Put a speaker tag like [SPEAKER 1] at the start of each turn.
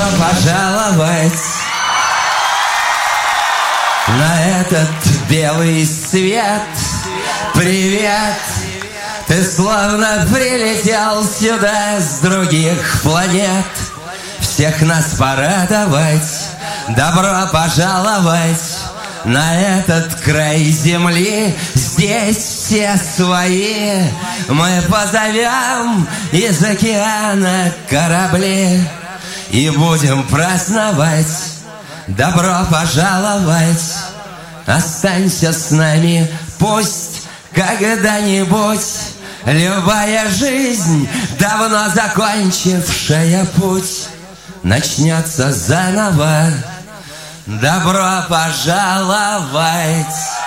[SPEAKER 1] пожаловать на этот белый свет. Привет! Ты словно прилетел сюда с других планет. Всех нас порадовать, добро пожаловать на этот край земли. Здесь все свои. Мы позовем из океана корабли и будем праздновать. Добро пожаловать. Останься с нами, пусть когда-нибудь любая жизнь, давно закончившая путь, начнется заново. Добро пожаловать.